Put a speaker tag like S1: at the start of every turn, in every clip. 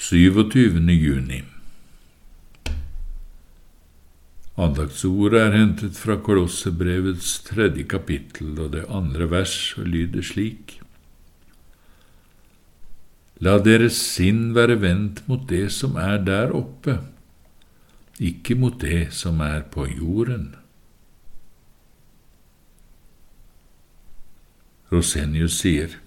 S1: 27. juni. Andaktsordet er hentet fra Kolossebrevets 3. kapittel og det 2. vers og lyder slik: La deres sinn være vendt mot det som er der oppe, ikke mot det som er på jorden. Rosenius sier,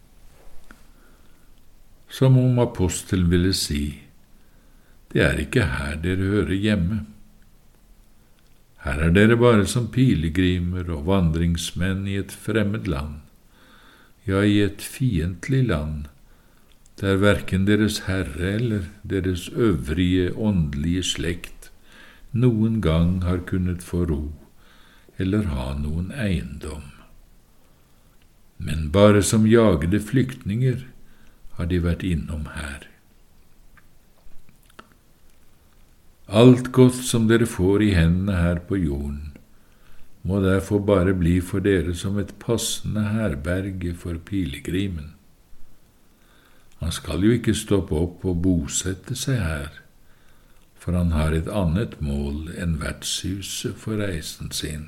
S1: som om apostelen ville si, det er ikke her dere hører hjemme. Her er dere bare som pilegrimer og vandringsmenn i et fremmed land, ja, i et fiendtlig land, der hverken deres Herre eller deres øvrige åndelige slekt noen gang har kunnet få ro eller ha noen eiendom. Men bare som jagede flyktninger har de vært innom her. Alt godt som dere får i hendene her på jorden, må derfor bare bli for dere som et passende herberge for pilegrimen. Han skal jo ikke stoppe opp og bosette seg her, for han har et annet mål enn vertshuset for reisen sin.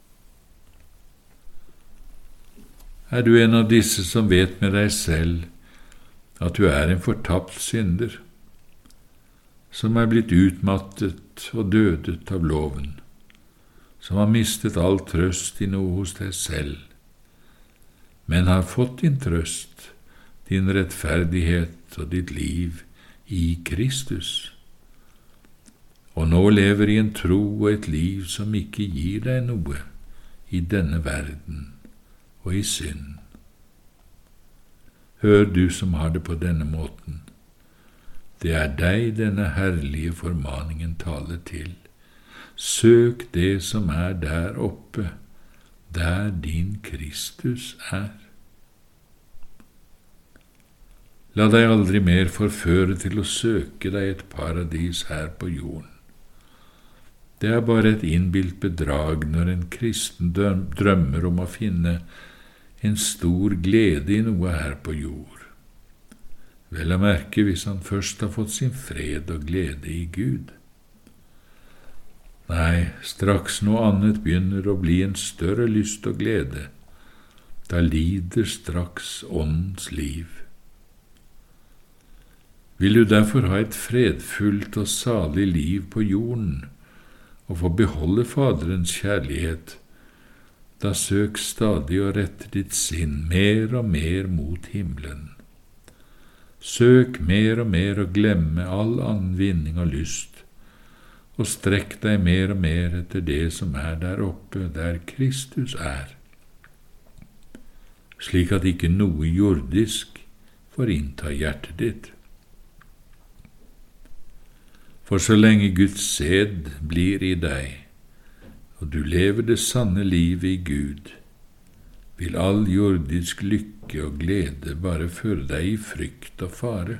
S1: Er du en av disse som vet med deg selv at du er en fortapt synder, som er blitt utmattet og dødet av loven, som har mistet all trøst i noe hos deg selv, men har fått din trøst, din rettferdighet og ditt liv i Kristus, og nå lever i en tro og et liv som ikke gir deg noe i denne verden og i synd. Hør du som har det på denne måten. Det er deg denne herlige formaningen taler til. Søk det som er der oppe, der din Kristus er. La deg aldri mer forføre til å søke deg et paradis her på jorden. Det er bare et innbilt bedrag når en kristen drømmer om å finne en stor glede i noe her på jord. Vel å merke hvis han først har fått sin fred og glede i Gud. Nei, straks noe annet begynner å bli en større lyst og glede, da lider straks åndens liv. Vil du derfor ha et fredfullt og salig liv på jorden, og få beholde Faderens kjærlighet, da søk stadig å rette ditt sinn mer og mer mot himmelen. Søk mer og mer å glemme all annen vinning og lyst, og strekk deg mer og mer etter det som er der oppe, der Kristus er, slik at ikke noe jordisk får innta hjertet ditt. For så lenge Guds sæd blir i deg, og du lever det sanne livet i Gud, vil all jordisk lykke og glede bare føre deg i frykt og fare.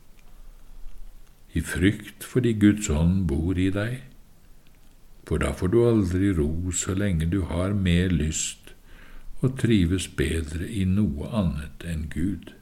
S1: I frykt fordi Guds ånd bor i deg, for da får du aldri ro så lenge du har mer lyst og trives bedre i noe annet enn Gud.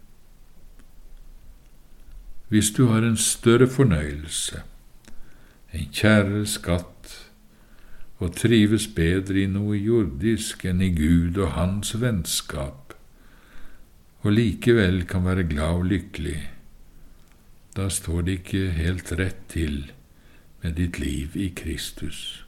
S1: Hvis du har en større fornøyelse, en kjærere skatt, og trives bedre i noe jordisk enn i Gud og hans vennskap, og likevel kan være glad og lykkelig, da står det ikke helt rett til med ditt liv i Kristus.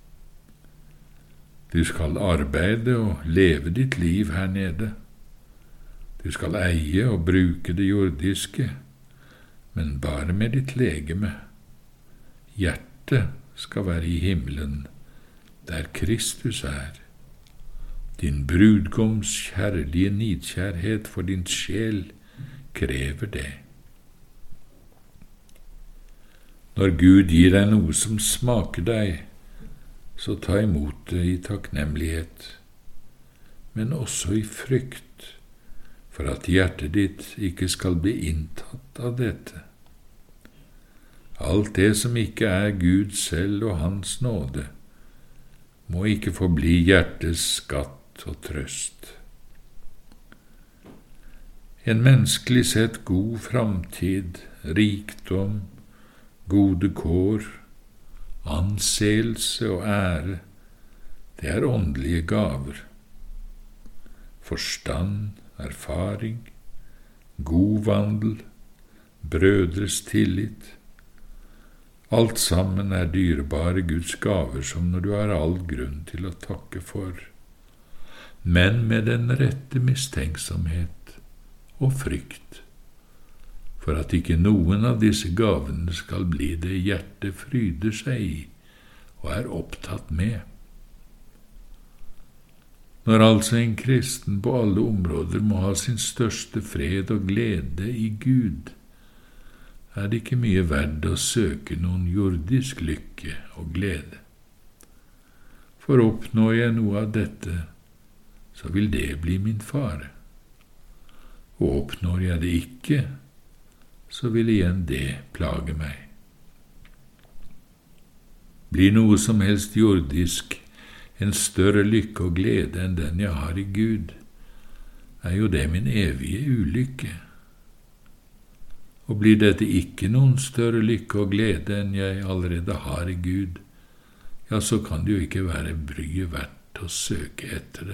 S1: Du skal arbeide og leve ditt liv her nede. Du skal eie og bruke det jordiske, men bare med ditt legeme. Hjertet skal være i himmelen, der Kristus er. Din brudgoms kjærlige nidkjærhet for din sjel krever det. Når Gud gir deg noe som smaker deg, så ta imot det i takknemlighet, men også i frykt, for at hjertet ditt ikke skal bli inntatt av dette. Alt det som ikke er Gud selv og hans nåde, må ikke forbli hjertets skatt og trøst. En menneskelig sett god framtid rikdom, gode kår, anseelse og ære, det er åndelige gaver. Forstand, erfaring, god vandel, brødres tillit, alt sammen er dyrebare Guds gaver som når du har all grunn til å takke for, men med den rette mistenksomhet og frykt, for at ikke noen av disse gavene skal bli det hjertet fryder seg i og er opptatt med. Når altså en kristen på alle områder må ha sin største fred og glede i Gud, er det ikke mye verdt å søke noen jordisk lykke og glede. For oppnår jeg noe av dette, så vil det bli min fare. Og oppnår jeg det ikke, så vil igjen det plage meg. Blir noe som helst jordisk en større lykke og glede enn den jeg har i Gud, er jo det min evige ulykke. Og blir dette ikke noen større lykke og glede enn jeg allerede har i Gud, ja, så kan det jo ikke være bryet verdt å søke etter det.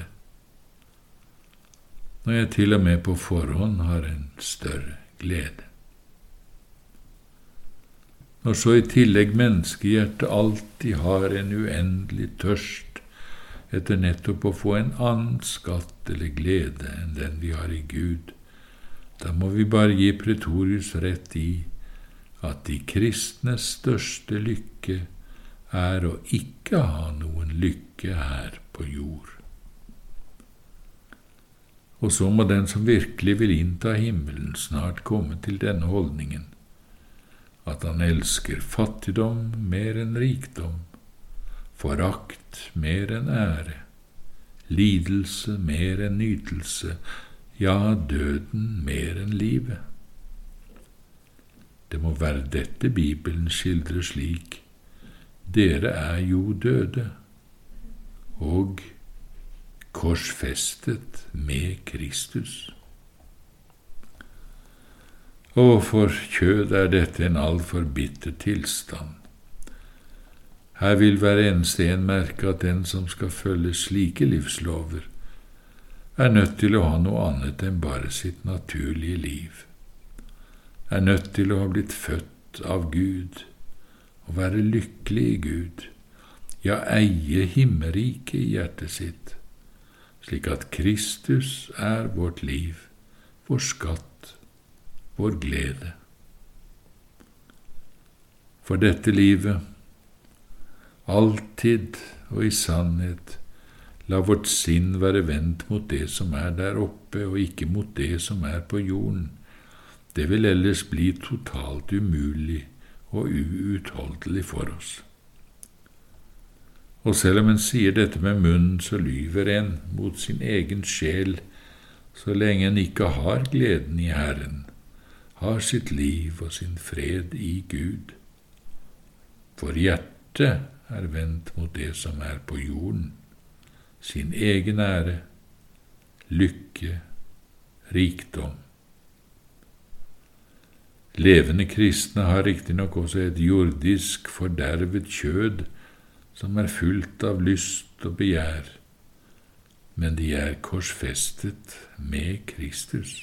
S1: Når jeg til og med på forhånd har en større glede. Når så i tillegg menneskehjertet alltid har en uendelig tørst etter nettopp å få en annen skatt eller glede enn den vi har i Gud, da må vi bare gi Pretorius rett i at de kristnes største lykke er å ikke ha noen lykke her på jord. Og så må den som virkelig vil innta himmelen, snart komme til denne holdningen, at han elsker fattigdom mer enn rikdom, forakt mer enn ære, lidelse mer enn nytelse, ja, døden mer enn livet. Det må være dette Bibelen skildrer slik: dere er jo døde, og korsfestet med Kristus. Og for kjød er dette en altfor bitter tilstand. Her vil hver eneste en merke at den som skal følge slike livslover, er nødt til å ha noe annet enn bare sitt naturlige liv, er nødt til å ha blitt født av Gud, og være lykkelig i Gud, ja, eie himmelriket i hjertet sitt, slik at Kristus er vårt liv, vår skatt, vår glede. For dette livet, alltid og i sannhet, la vårt sinn være vendt mot det som er der oppe, og ikke mot det som er på jorden. Det vil ellers bli totalt umulig og uutholdelig for oss. Og selv om en sier dette med munnen, så lyver en mot sin egen sjel, så lenge en ikke har gleden i Herren, har sitt liv og sin fred i Gud. For hjertet er vendt mot det som er på jorden, sin egen ære, lykke, rikdom. Levende kristne har riktignok også et jordisk fordervet kjød som er fullt av lyst og begjær, men de er korsfestet med Kristus.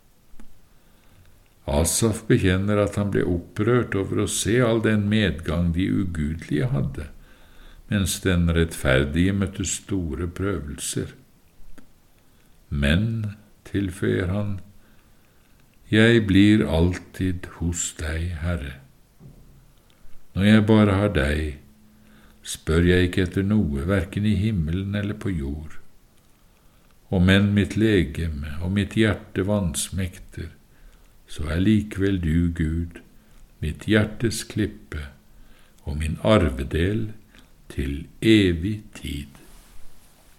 S1: Asaf bekjenner at han ble opprørt over å se all den medgang de ugudelige hadde, mens den rettferdige møtte store prøvelser. Men, tilføyer han, jeg blir alltid hos deg, Herre. Når jeg bare har deg, spør jeg ikke etter noe, hverken i himmelen eller på jord. Om enn mitt legeme og mitt hjerte vansmekter, så er likevel du, Gud, mitt hjertes klippe og min arvedel til evig tid.